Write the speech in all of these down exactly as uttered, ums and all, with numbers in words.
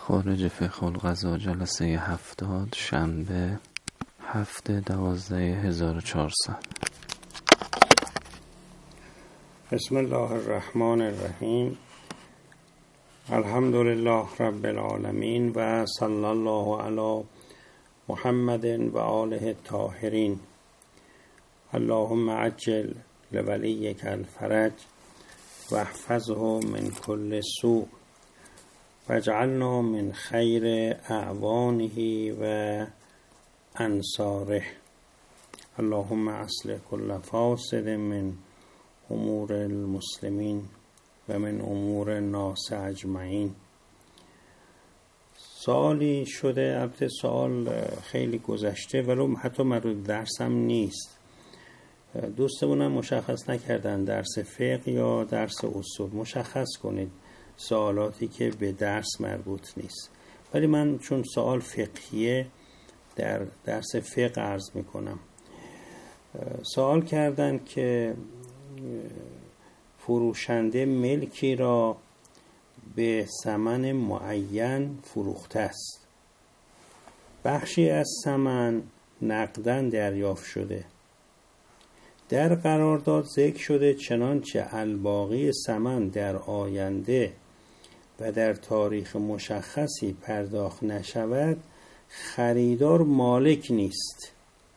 خارج فقه القضا جلسه هفتاد شنبه هفته دوازده هزار و چهارصد. بسم الله الرحمن الرحیم. الحمد لله رب العالمین و صلی الله علی محمد و آله الطاهرین. اللهم عجل لولیک الفرج و احفظه من کل سوء واجعلنا من خیر اعوانه و انصاره. اللهم اصلح کل فاسد من امور المسلمین و من امور الناس اجمعین. سوالی شده، البته سوال خیلی گذشته ولو حتی مربوط درسم نیست. دوستمونم مشخص نکردن درس فقه یا درس اصول. مشخص کنید سوالاتی که به درس مربوط نیست. ولی من چون سوال فقهیه در درس فقه عرض میکنم. سوال کردن که فروشنده ملکی را به ثمن معین فروخته است. بخشی از ثمن نقداً دریافت شده. در قرارداد ذکر شده چنانچه الباقی ثمن در آینده و در تاریخ مشخصی پرداخت نشود خریدار مالک نیست.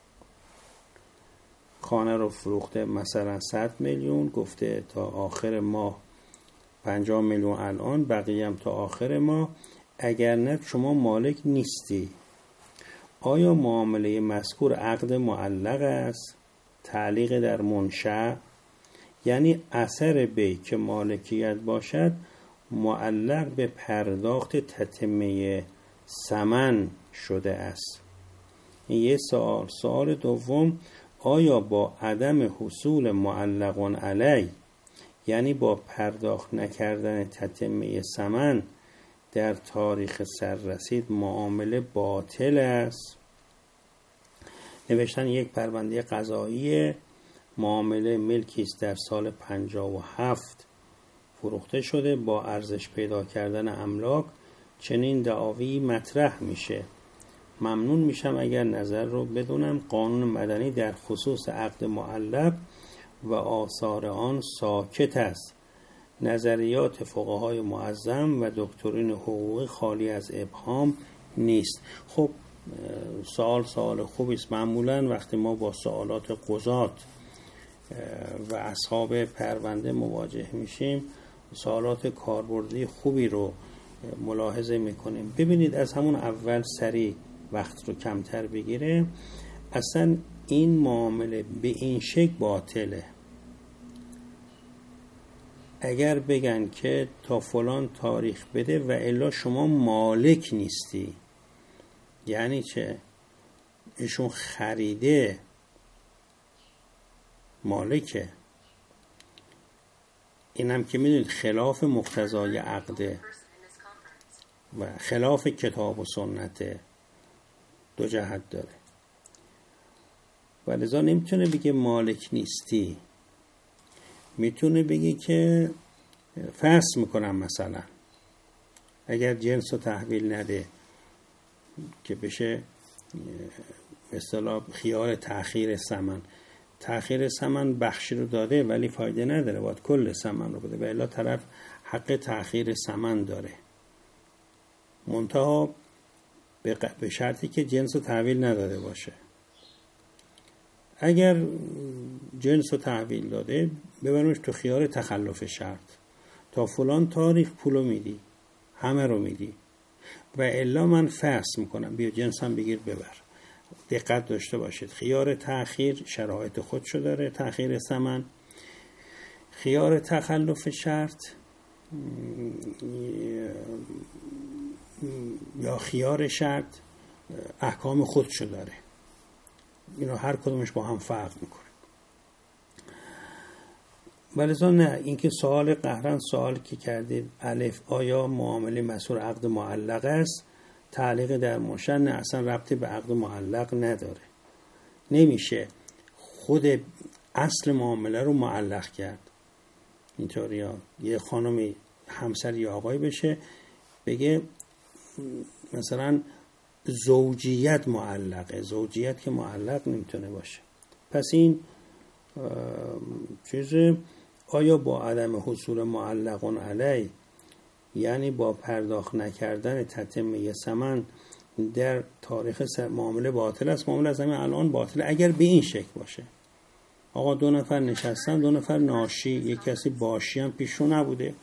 خانه رو فروخته مثلا صد میلیون، گفته تا آخر ماه پنجاه میلیون الان، بقیه هم تا آخر ماه، اگر نه شما مالک نیستی. آیا معامله مذکور عقد معلق است؟ تعلیق در منشأ، یعنی اثر بی که مالکیت باشد معلق به پرداخت تتمه ثمن شده است. این یه سوال. سوال دوم، آیا با عدم حصول معلق علی، یعنی با پرداخت نکردن تتمه ثمن در تاریخ سررسید، معامله باطل است؟ نوشتن یک پرونده قضایی معامله ملکی است در سال پنجاه و هفت فروخته شده. با ارزش پیدا کردن املاک چنین دعاوی مطرح میشه. ممنون میشم اگر نظر رو بدونم. قانون مدنی در خصوص عقد معلق و آثار آن ساکت است. نظریات فقهای معظم و دکترین حقوقی خالی از ابهام نیست. خب سوال سوال خوبی است. معمولا وقتی ما با سوالات قضات و اصحاب پرونده مواجه میشیم سوالات کاربردی خوبی رو ملاحظه میکنیم. ببینید از همون اول سریع وقت رو کمتر بگیره. اصلا این معامله به این شکل باطله. اگر بگن که تا فلان تاریخ بده و الا شما مالک نیستی، یعنی چه؟ ایشون خریده مالکه. اینم که میدونید خلاف مقتضای عقده و خلاف کتاب و سنته، دو جهت داره. و لذا نمیتونه بگه مالک نیستی. میتونه بگه که فرض میکنم مثلا اگر جنس رو تحویل نده که بشه به اصطلاح خیال تأخیر ثمن. تأخیر ثمن بخشی رو داده ولی فایده نداره، باید کل ثمن رو بده و الا طرف حق تأخیر ثمن داره. منتها به شرطی که جنس رو تحویل نداده باشه. اگر جنس رو تحویل داده ببرمش تو خیال تخلف شرط، تا فلان تاریخ پولو میدی، همه رو میدی و الا من فرض میکنم بیا جنس هم بگیر ببر. دقت داشته باشید. خیار تأخیر شرایط خودشو داره، تأخیر ثمن. خیار تخلف شرط یا خیار شرط احکام خودشو داره. اینو هر کدومش با هم فرق میکنه. ولذا نه، اینکه سوال قهرن سوال که کردید الف آیا معامله مسئول عقد معلق است، تعلیق در منشأ، نه اصلا ربطی به عقد معلق نداره. نمیشه خود اصل معامله رو معلق کرد. اینطوری ها یه خانمی همسر یا آقای بشه بگه مثلا زوجیت معلقه، زوجیت که معلق نمیتونه باشه. پس این چیز آیا با عدم حصول معلقون علی، یعنی با پرداخت نکردن تتمه ثمن در تاریخ معامله باطل است؟ معامله از همین الان باطله اگر به این شکل باشه. آقا دو نفر نشستن، دو نفر ناشی، یک کسی باشی هم پیشون نبوده،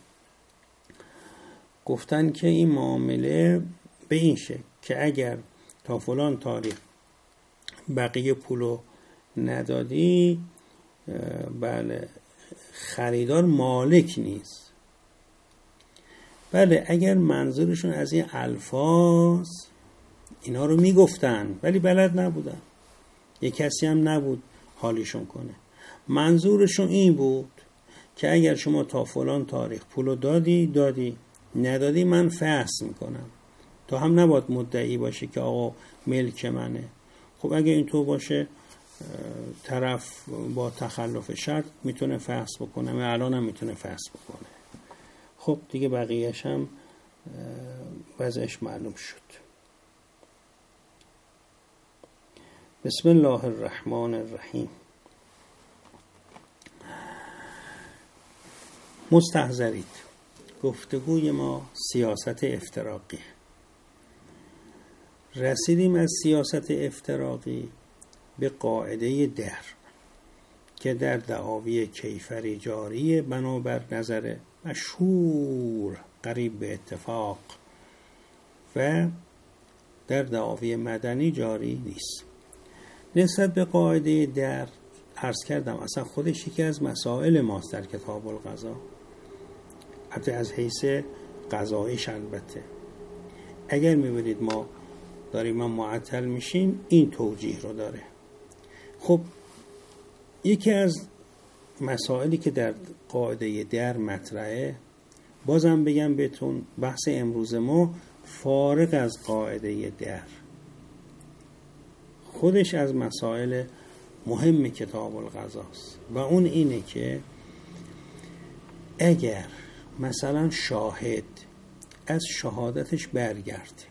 گفتن که این معامله به این شکل که اگر تا فلان تاریخ بقیه پولو ندادی، بله خریدار مالک نیست. بله اگر منظورشون از این الفاظ اینا رو میگفتن ولی بلد نبودن، یک کسی هم نبود حالیشون کنه، منظورشون این بود که اگر شما تا فلان تاریخ پولو دادی دادی ندادی من فسخ میکنم، تا هم نباید مدعی باشه که آقا ملک منه. خب اگه اینطور باشه طرف با تخلف شرط میتونه فسخ بکنه، الان هم میتونه فسخ بکنه. خب دیگه بقیهش هم وضعش معلوم شد. بسم الله الرحمن الرحیم. مستحضرید، گفتگوی ما سیاست افتراقی. رسیدیم از سیاست افتراقی به قاعده در که در دعاوی کیفری جاریه بنابر نظر مشهور قریب به اتفاق و در دعاوی مدنی جاری نیست. نسبت به قاعده در عرض کردم اصلا خودش یکی از مسائل ماست در کتاب القضا، حتی از حیث قضاییش. البته اگر میبینید ما داریم ما معطل میشیم این توجیه رو داره. خب یکی از مسائلی که در قاعده در مطرحه، بازم بگم بهتون بحث امروز ما فارغ از قاعده در، خودش از مسائل مهم کتاب القضاست و اون اینه که اگر مثلا شاهد از شهادتش برگرده،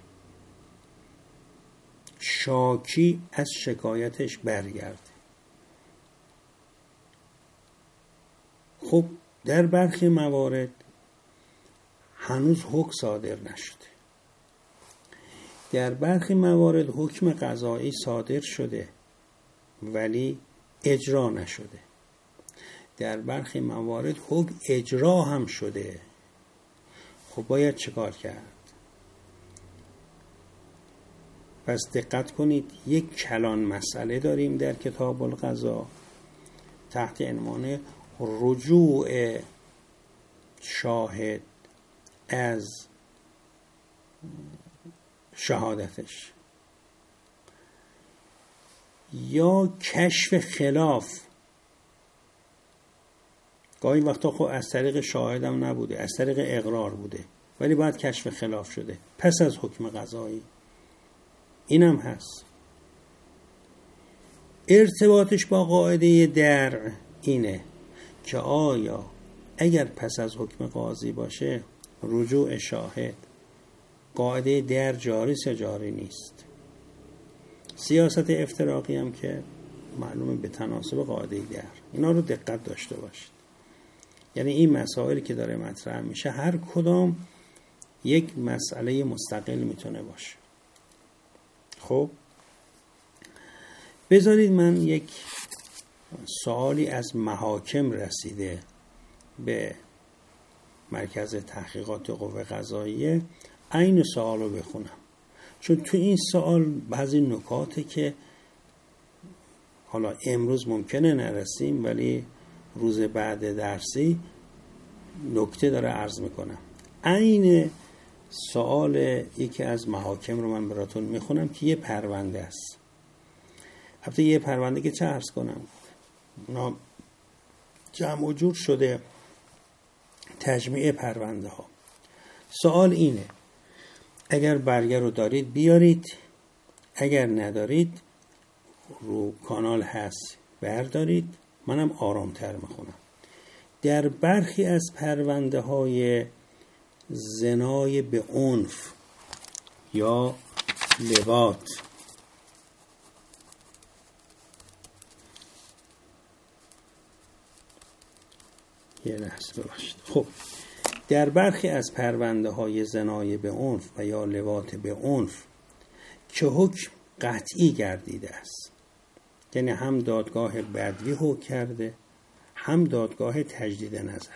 شاکی از شکایتش برگرده، خب در برخی موارد هنوز حکم صادر نشده، در برخی موارد حکم قضایی صادر شده ولی اجرا نشده، در برخی موارد حکم اجرا هم شده. خب باید چیکار کرد؟ پس دقت کنید، یک کلان مسئله داریم در کتاب القضا تحت عنوان رجوع شاهد از شهادتش یا کشف خلاف. گاهی وقتا خب از طریق شاهد هم نبوده، از طریق اقرار بوده ولی باید کشف خلاف شده پس از حکم قضایی، اینم هست. ارتباطش با قاعده در اینه که آیا اگر پس از حکم قاضی باشه رجوع شاهد، قاعده در جاری یا جاری نیست. سیاست افتراقی هم که معلومه به تناسب قاعده در، اینا رو دقت داشته باشید. یعنی این مسائلی که داره مطرح میشه هر کدام یک مسئله مستقل میتونه باشه. خب بذارید من یک سوالی از محاکم رسیده به مرکز تحقیقات قوه قضاییه، این سوال رو بخونم، چون تو این سوال بعضی نکاته که حالا امروز ممکنه نرسیم ولی روز بعد درسی نکته داره عرض میکنم. این سوال یکی از محاکم رو من براتون میخونم که یه پرونده است. البته یه پرونده که چه عرض کنم، اونا جمع و جور شده تجمیع پرونده ها. سوال اینه اگر برگه رو دارید بیارید، اگر ندارید رو کانال هست بردارید. منم آرامتر میخونم. در برخی از پرونده های زنای به عنف یا لواط. یه لحظه ببخشید. خب در برخی از پرونده های زنای به عنف و یا لواط به عنف که حکم قطعی گردیده است، یعنی هم دادگاه بدوی حکم کرده هم دادگاه تجدید نظر،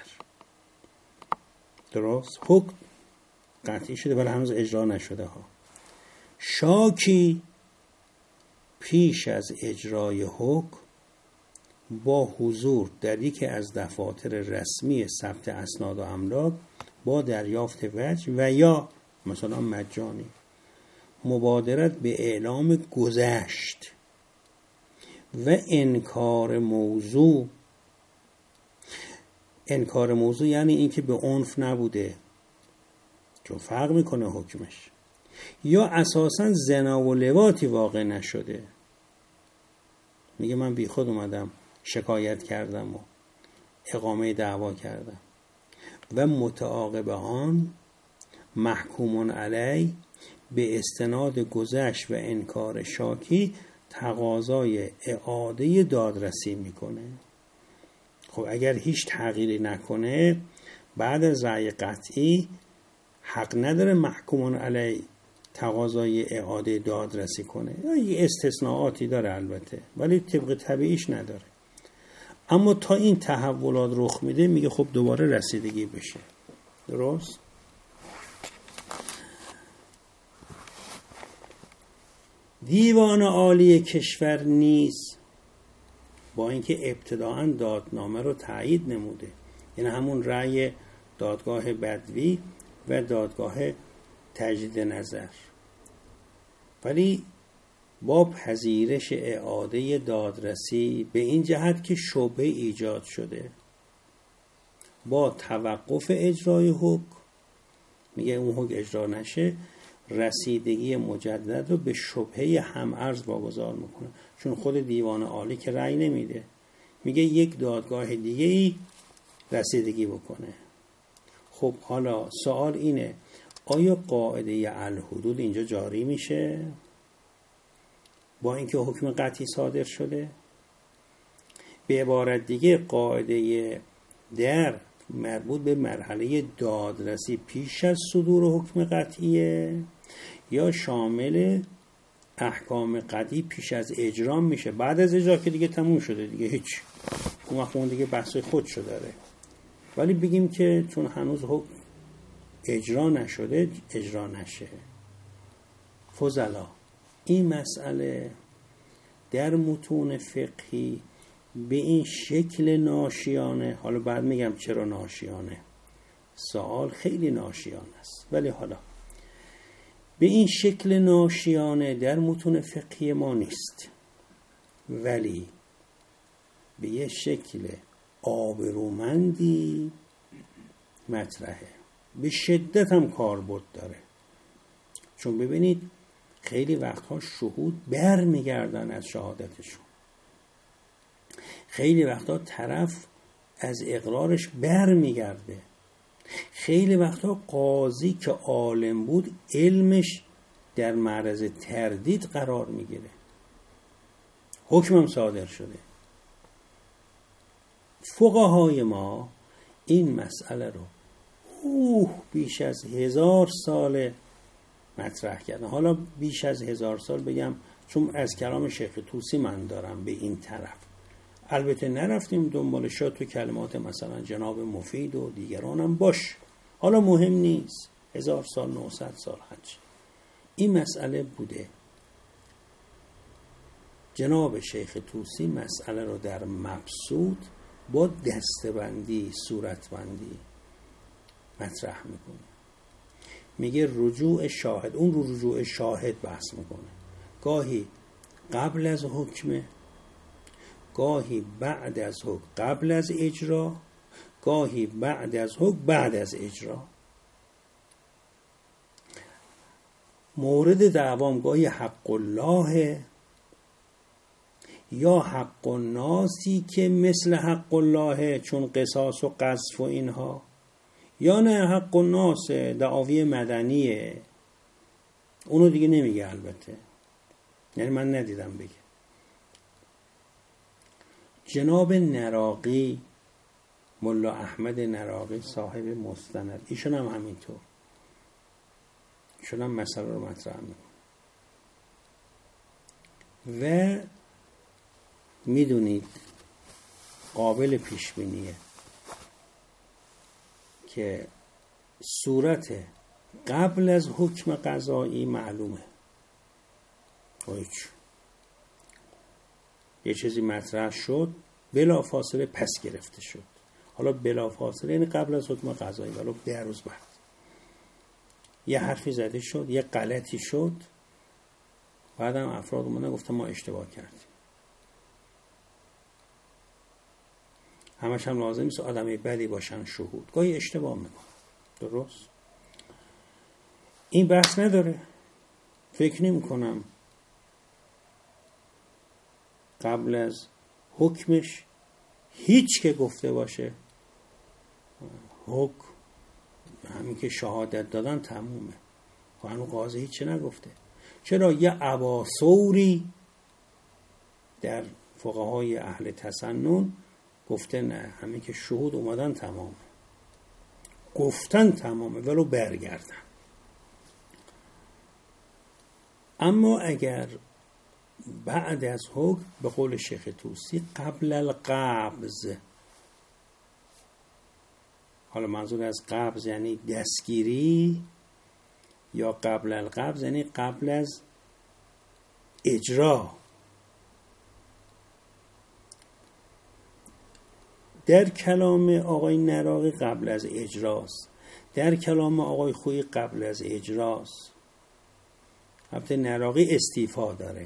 درست؟ حکم قطعی شده ولی هنوز اجرا نشده ها. شاکی پیش از اجرای حکم با حضور در یکی از دفاتر رسمی ثبت اسناد و املاک با دریافت وجه و یا مثلا مجانی مبادرت به اعلام گذشت و انکار موضوع. انکار موضوع یعنی اینکه به عنف نبوده، چون فرق میکنه حکمش، یا اساساً زنا و لواطی واقع نشده، میگه من بی خود اومدم شکایت کردم و اقامه دعوا کردم و متعاقب آن محکومون علی به استناد گذشت و انکار شاکی تقاضای اعاده دادرسی میکنه. خب اگر هیچ تغییری نکنه بعد از رأی قطعی حق نداره محکومون علی تقاضای اعاده دادرسی کنه. یه استثناءاتی داره البته ولی طبق طبیعیش نداره. اما تا این تحولات رخ میده میگه خب دوباره رسیدگی بشه. درست؟ دیوان عالی کشور نیز با اینکه ابتداءً دادنامه رو تایید نموده، یعنی همون رأی دادگاه بدوی و دادگاه تجدید نظر، ولی با پذیرش اعاده دادرسی به این جهت که شبهه ایجاد شده با توقف اجرای حکم، میگه اون حکم اجرا نشه، رسیدگی مجدد رو به شبهه همعرض واگذار میکنه. چون خود دیوان عالی که رأی نمیده، میگه یک دادگاه دیگه ای رسیدگی بکنه. خب حالا سوال اینه آیا قاعده الحدود اینجا جاری میشه با اینکه حکم قطعی صادر شده؟ به عبارت دیگه قاعده در مربوط به مرحله دادرسی پیش از صدور حکم قطعیه یا شامل احکام قطعی پیش از اجرا میشه؟ بعد از اجرا که دیگه تموم شده دیگه هیچ، اون وقت اون دیگه بحث خودشو داره. ولی بگیم که چون هنوز حکم اجرا نشده اجرا نشه. فضلا این مسئله در متون فقهی به این شکل ناشیانه، حالا بعد میگم چرا ناشیانه، سوال خیلی ناشیانه است، ولی حالا به این شکل ناشیانه در متون فقهی ما نیست، ولی به یه شکل آبرومندی مطرحه، به شدت هم کاربرد داره. چون ببینید خیلی وقتها شهود بر میگردن از شهادتشون، خیلی وقتها طرف از اقرارش بر میگرده، خیلی وقتها قاضی که عالم بود علمش در معرض تردید قرار میگیره، حکمم صادر شده. فقهای ما این مسئله رو اوه بیش از هزار سال مطرح کردن. حالا بیش از هزار سال بگم چون از کلام شیخ طوسی من دارم به این طرف، البته نرفتیم دنبالش تو کلمات مثلا جناب مفید و دیگرانم باش، حالا مهم نیست، هزار سال نهصد سال هرچی این مسئله بوده. جناب شیخ طوسی مسئله رو در مبسوط با دستبندی صورتبندی مطرح میکنه. میگه رجوع شاهد، اون رو رجوع شاهد بحث میکنه، گاهی قبل از حکمه، گاهی بعد از حکم قبل از اجرا، گاهی بعد از حکم بعد از اجرا. مورد دعوام گاهی حق الله یا حق الناسی که مثل حق الله چون قصاص و قذف و اینها، یا نه حق الناس دعاوی مدنیه، اونو دیگه نمیگه البته، یعنی من ندیدم بگه. جناب نراقی، ملا احمد نراقی صاحب مستند، ایشون هم همینطور، ایشون هم مسئله رو مطرح میکنه و میدونید قابل پیش بینیه که صورت قبل از حکم قضایی معلومه. هیچ یه چیزی مطرح شد بلا فاصله پس گرفته شد، حالا بلا فاصله یعنی قبل از حکم قضایی، حالا ده روز بعد یه حرفی زده شد، یه غلطی شد، بعدم افراد اومدن گفتن ما اشتباه کردیم. همش هم لازم نیست آدمی بدی باشن شهود، گاهی اشتباه میکنن، درست؟ این بحث نداره. فکر نمی کنم قبل از حکمش هیچ که گفته باشه حکم همین که شهادت دادن تمومه، هنوز قاضی هیچی نگفته. چرا یه اباثوری در فقهای اهل تسنن گفته نه، همین که شهود اومدن تمامه، گفتن تمامه ولو برگردن. اما اگر بعد از حکم، به قول شیخ توسی قبل القبض، حالا منظور از قبض یعنی دستگیری یا قبل القبض یعنی قبل از اجرا، در کلام آقای نراقی قبل از اجراست، در کلام آقای خویی قبل از اجراست. البته نراقی استیفا داره.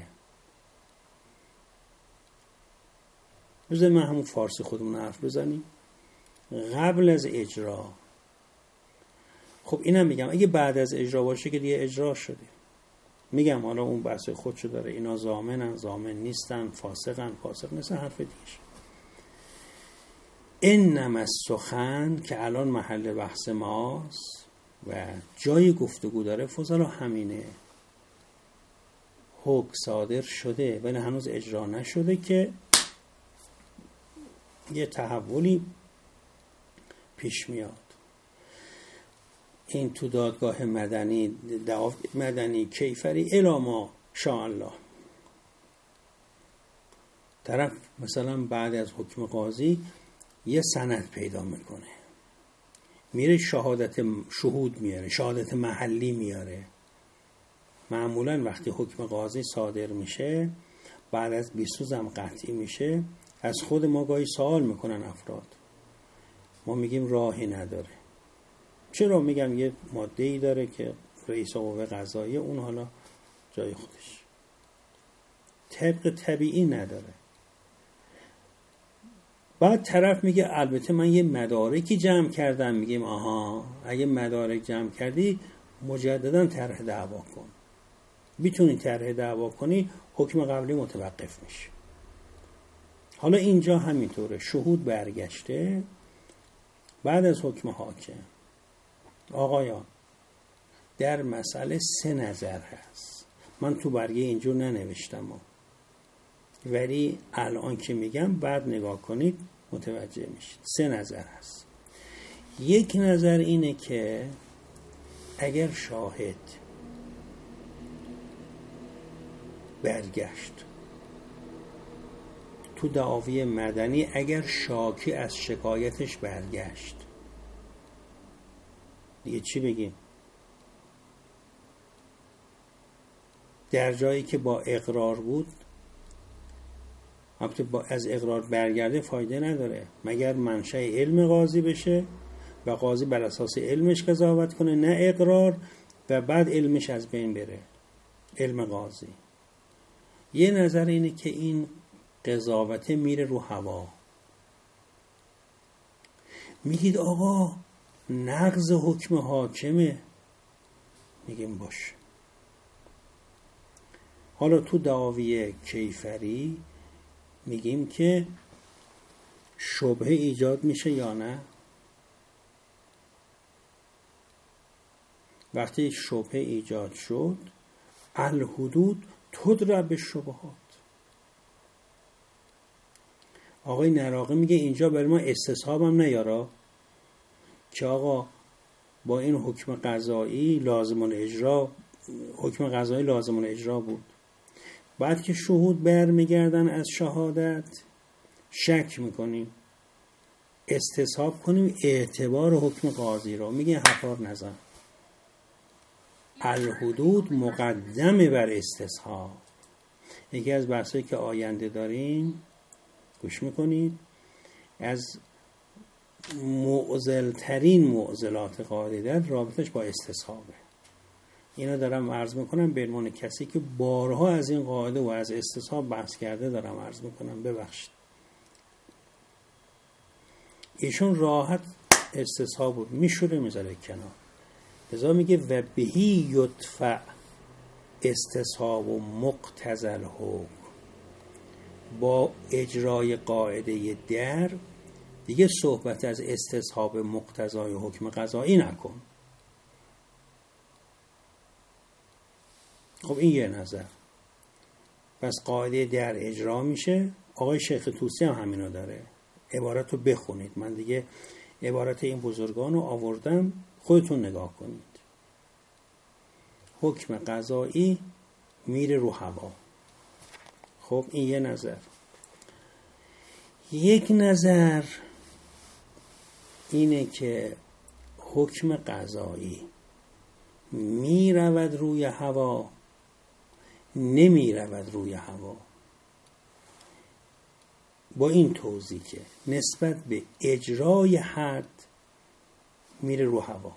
بذار من همون فارسی خودمون حرف بزنیم. قبل از اجرا، خب اینم میگم اگه بعد از اجرا باشه که دیگه اجرا شده. میگم حالا اون بحث خودشو داره، اینا ضامنن ضامن نیستن، فاسقن فاسق نیستن، حرف دیگه. انما السخن که الان محل بحث ماست و جای گفتگو داره فضلا همینه، حکم صادر شده ولی هنوز اجرا نشده که یه تحولی پیش میاد. این تو دادگاه مدنی، دعاوی مدنی، کیفری، الی ما شاء الله، طرف مثلا بعد از حکم قاضی یه سند پیدا میکنه، میره شهادت شهود میاره، شهادت محلی میاره. معمولا وقتی حکم قاضی صادر میشه بعد از بیست روزم قطعی میشه، از خود ما گاهی سوال میکنن افراد، ما میگیم راهی نداره. چرا؟ میگم یه ماده ای داره که رئیس قوه قضاییه، اون حالا جای خودش، طبق طبیعی نداره. بعد طرف میگه البته من یه مدارکی جمع کردم، میگیم آها اگه مدارک جمع کردی مجددا طرح دعوا کن. میتونی طرح دعوا کنی، حکم قبلی متوقف میشه. حالا اینجا همینطوره، شهود برگشته بعد از حکم حاکم. آقایان در مسئله سه نظر هست، من تو برگه اینجور ننوشتم ولی الان که میگم بعد نگاه کنید متوجه میشید. سه نظر هست. یک نظر اینه که اگر شاهد برگشت تو دعاوی مدنی، اگر شاکی از شکایتش برگشت، دیگه چی بگیم؟ در جایی که با اقرار بود، البته با از اقرار برگرده فایده نداره مگر منشأ علم قاضی بشه و قاضی بر اساس علمش قضاوت کنه، نه اقرار و بعد علمش از بین بره، علم قاضی. یه نظر اینه که این قضاوت میره رو هوا. میگید آقا نقض حکم حاکمه، میگیم باشه. حالا تو دعاوی کیفری میگیم که شبهه ایجاد میشه یا نه؟ وقتی شبهه ایجاد شد الحدود تضرب بالشبهات. آقای نراقی میگه اینجا برای ما استصحاب هم نیارا که آقا با این حکم قضایی لازم الاجرا، حکم قضایی لازم الاجرا بود، بعد که شهود برمیگردن از شهادت شک میکنیم، استصحاب کنیم اعتبار حکم قاضی رو. میگه حفار نزن، الحدود مقدمه بر استصحاب. یکی از بحثایی که آینده داریم گوش میکنید، از معضل ترین معضلات قاعده رابطش با استصحابه. اینا دارم عرض میکنم به عنوان کسی که بارها از این قاعده و از استصحاب بحث کرده دارم عرض میکنم، ببخشید. ایشون راحت استصحاب بود میشوره میذاره کنار، لذا میگه و بهی یدفع استصحاب و مقتضی الحکم. با اجرای قاعده در دیگه صحبت از استصحاب مقتضای حکم قضایی نکن. خب این یه نظر. پس قاعده در اجرا میشه. آقای شیخ طوسی هم همینو داره. عبارت رو بخونید، من دیگه عبارت این بزرگان رو آوردم، خودتون نگاه کنید. حکم قضایی میره رو هوا. خب این یه نظر. یک نظر اینه که حکم قضایی می رود روی هوا، نمی رود روی هوا، با این توضیح که نسبت به اجرای حد میره رو هوا.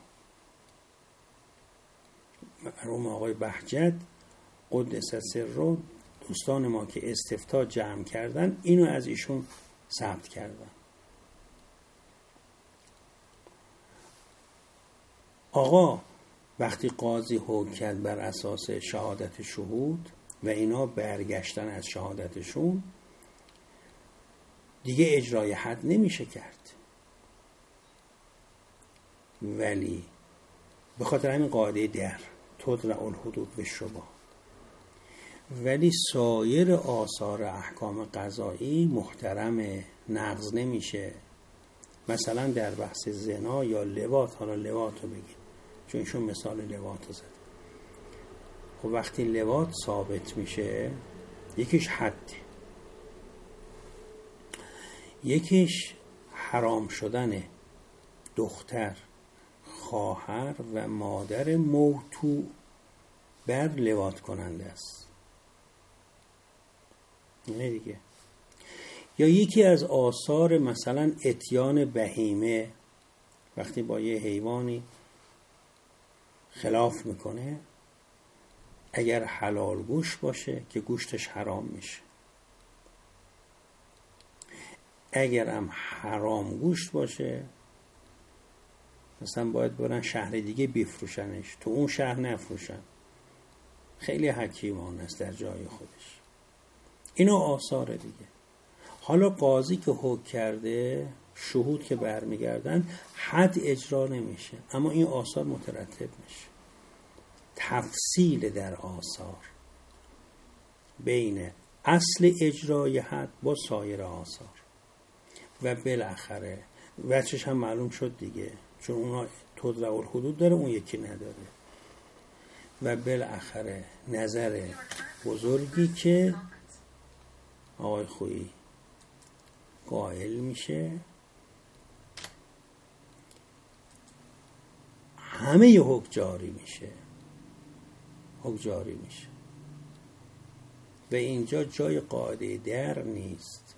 مرحوم آقای بهجت قدس سره، دوستان ما که استفتاء جمع کردن، اینو از ایشون ثبت کردن. آقا وقتی قاضی حکم کرد بر اساس شهادت شهود و اینا برگشتن از شهادتشون، دیگه اجرای حد نمیشه کرد، ولی به خاطر همین قاعده در تدرع الحدود بالشبهات، ولی سایر آثار احکام قضایی محترم، نقض نمیشه. مثلا در بحث زنا یا لواط، حالا لواط رو بگیم چون ایشون مثال لواط رو زد. خب وقتی لواط ثابت میشه، یکیش حد، یکیش حرام شدن دختر، خواهر و مادر موتوع بر لواط کننده است. نه دیگه. یا یکی از آثار مثلا اتیان بهیمه، وقتی با یه حیوانی خلاف میکنه، اگر حلال گوشت باشه که گوشتش حرام میشه، اگر هم حرام گوشت باشه مثلا باید برن شهر دیگه بفروشنش، تو اون شهر نفروشن. خیلی حکیمانه است در جای خودش. اینو آثار دیگه. حالا قاضی که حکم کرده، شهود که برمیگردن، حد اجرا نمیشه، اما این آثار مترتب میشه. تفصیل در آثار بین اصل اجرای حد با سایر آثار و بالاخره وجهش هم معلوم شد دیگه، چون اونا تدرع الحدود داره اون یکی نداره. و بالاخره نظر بزرگی که آقای خویی قائل میشه، همه ی حکم جاری میشه، حکم جاری میشه و اینجا جای قاعده در نیست.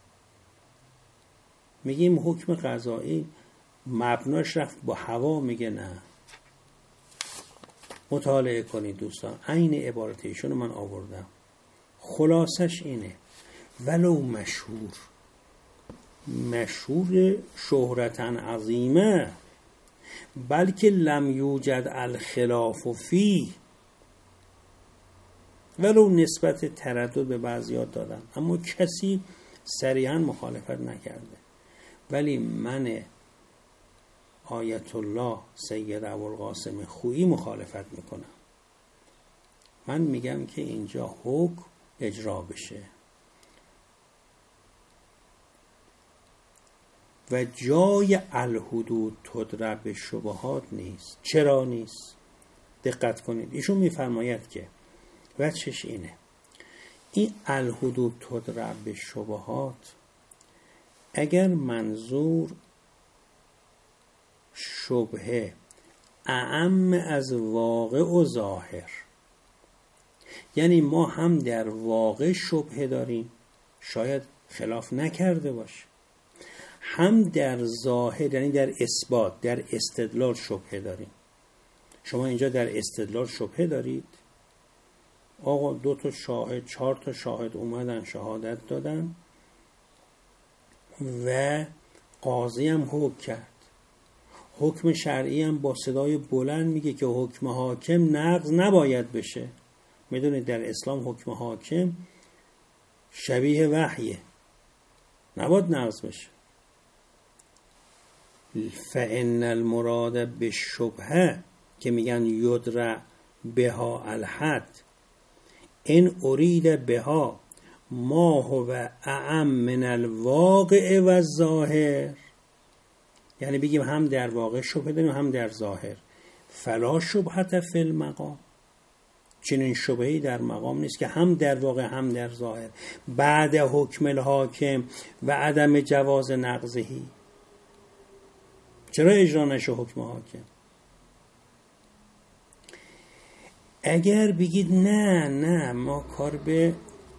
میگیم حکم قضایی مبناش رفت با هوا، میگه نه. مطالعه کنید دوستان، عین عبارت ایشون من آوردم، خلاصش اینه. ولو مشهور، مشهور شهرتاً عظیمه، بلکه لم یوجد الخلاف فی، ولو نسبت تردد به بعضیات دادن اما کسی صریحاً مخالفت نکرده، ولی من آیت الله سید ابوالقاسم خویی مخالفت میکنم. من میگم که اینجا حکم اجرا بشه و جای الحدود تدرب به شبهات نیست. چرا نیست؟ دقت کنید، ایشون میفرماید که وجهش اینه، این الحدود تدرب به شبهات اگر منظور شبهه اعم از واقع و ظاهر، یعنی ما هم در واقع شبهه داریم، شاید خلاف نکرده باشه، هم در ظاهر یعنی در اثبات، در استدلال شبهه داریم. شما اینجا در استدلال شبهه دارید، آقا دو تا شاهد چهار تا شاهد اومدن شهادت دادن و قاضی هم حکم کرد، حکم شرعی هم با صدای بلند میگه که حکم حاکم نقض نباید بشه. میدونید در اسلام حکم حاکم شبیه وحیه، نباید نقض بشه. فإن المراد بالشبهه که میگن یدرع بها الحد، این ارید بها ما هو اعم من الواقع و الظاهر، یعنی بگیم هم در واقع شبهه داریم هم در ظاهر. فلا شبهت فی المقام، چنین شبهه‌ای در مقام نیست که هم در واقع هم در ظاهر بعد حکم الحاکم و عدم جواز نقضهی. چرا اجرا نشه حکم حاکم؟ اگر بگید نه نه ما کار به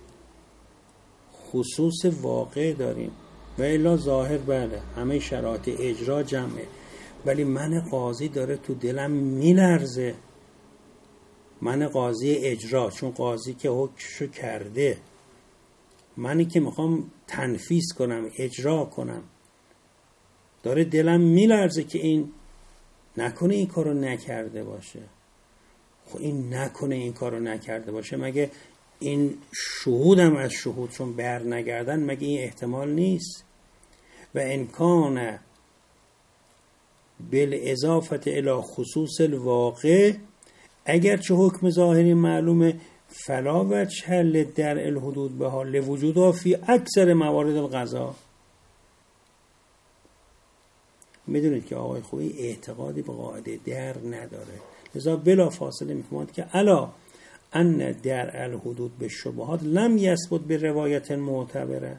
خصوص واقع داریم و الا ظاهر بله همه شرایط اجرا جمعه، ولی من قاضی داره تو دلم میلرزه، من قاضی اجرا، چون قاضی که حکمشو کرده، منی که میخوام تنفیذ کنم اجرا کنم داره دلم میلرزه که این نکنه این کارو نکرده باشه. خب این نکنه این کارو نکرده باشه، مگه این شهودم از شهودشون بر نگردن، مگه این احتمال نیست؟ و امکان بالاضافه الی خصوص الواقع، اگر چه حکم ظاهری معلومه، فلا وجه لدرء الحدود بها لوجودها فی اکثر موارد القضاء. میدونید که آقای خویی اعتقادی به قاعده در نداره، لذا بلا فاصله میفهمد که الا ان درء الحدود به شبهات لم یثبت به روایت معتبره،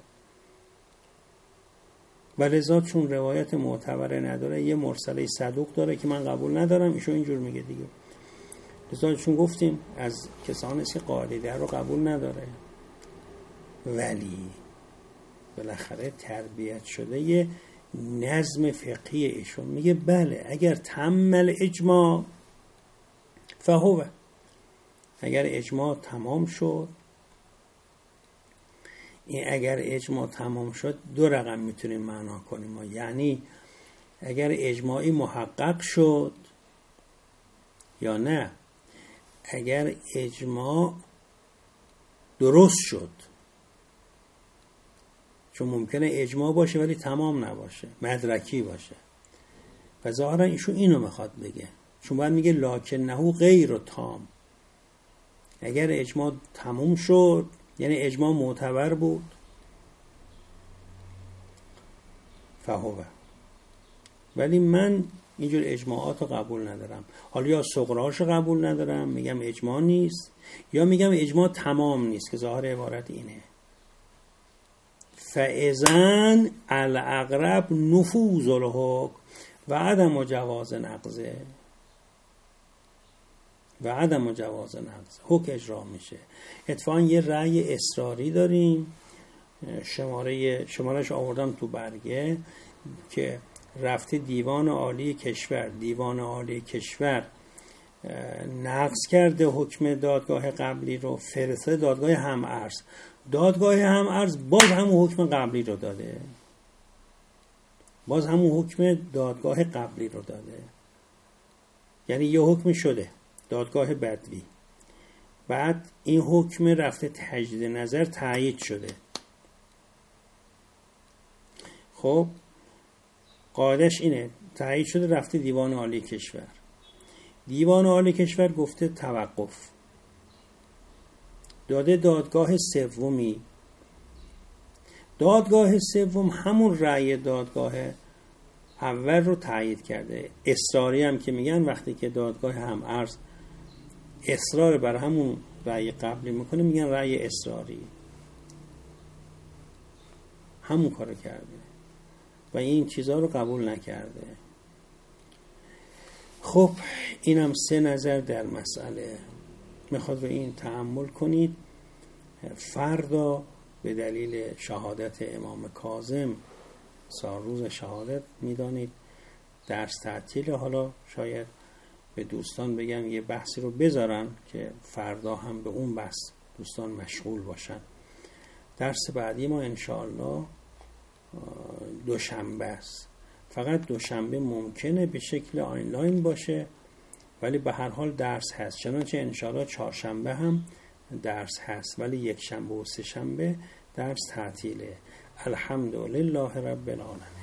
و لذا چون روایت معتبره نداره یه مرسله صدوق داره که من قبول ندارم، ایشون اینجور میگه دیگه. لذا چون گفتیم از کسانی است که قاعده در رو قبول نداره، ولی بالاخره تربیت شده یه نظم فقهی ایشون میگه بله اگر تم الاجماع فهو، اگر اجماع تمام شد، این اگر اجماع تمام شد دو رقم میتونیم معنا کنیم ما، یعنی اگر اجماعی محقق شد یا نه، اگر اجماع درست شد، چون ممکنه اجماع باشه ولی تمام نباشه، مدرکی باشه، و ظاهرا ایشون اینو میخواد بگه، چون باید میگه لکنه غیر تام، اگر اجماع تموم شد یعنی اجماع معتبر بود، فهوه. ولی من اینجور اجماعات رو قبول ندارم، حالا یا صغراش رو قبول ندارم میگم اجماع نیست، یا میگم اجماع تمام نیست که ظاهر عبارت اینه. فاذن الاقرب نفوذ الحکم و عدم جواز نقضه، و عدم جواز نقض حکم اجرا میشه. اتفاقا یه رأی اصراری داریم، شماره شمارهش آوردم تو برگه، که رفته دیوان عالی کشور، دیوان عالی کشور نقض کرده حکم دادگاه قبلی رو، فرستاده دادگاه هم ارز، دادگاه هم ارز باز همون حکم قبلی رو داده، باز همون حکم دادگاه قبلی رو داده، یعنی یه حکم شده دادگاه بدوی، بعد این حکم رفته تجدید نظر تایید شده. خب قاعدش اینه، تایید شده رفته دیوان عالی کشور، دیوان عالی کشور گفته توقف، داده دادگاه سومی. دادگاه سوم همون رأی دادگاه اول رو تایید کرده. اصراری هم که میگن وقتی که دادگاه هم عرض اصرار بر همون رأی قبلی میکنه میگن رأی اصراری. همون کارو کرده و این چیزها رو قبول نکرده. خب اینم سه نظر در مسئله. میخواد رو این تأمل کنید. فردا به دلیل شهادت امام کاظم، سالروز شهادت میدانید، درس تعطیل. حالا شاید به دوستان بگم یه بحثی رو بذارن که فردا هم به اون بحث دوستان مشغول باشن. درس بعدی ما انشاءالله دوشنبه است. فقط دوشنبه ممکنه به شکل آنلاین باشه، ولی به هر حال درس هست. چنانچه انشاءالله چهارشنبه هم درس هست، ولی یک شنبه و سه شنبه درس تعطیله. الحمدلله رب العالمین.